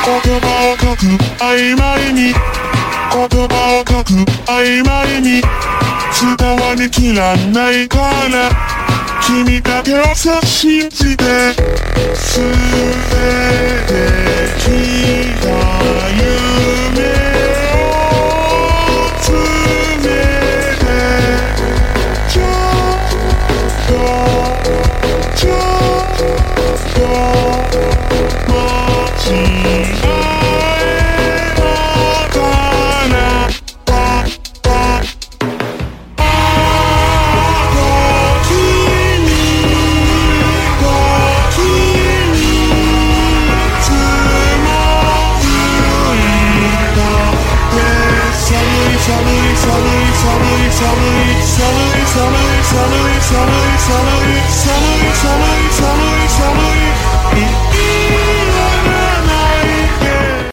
言葉を書く曖昧に、言葉を書く曖昧に、伝わりきらないから君だけを信じて全て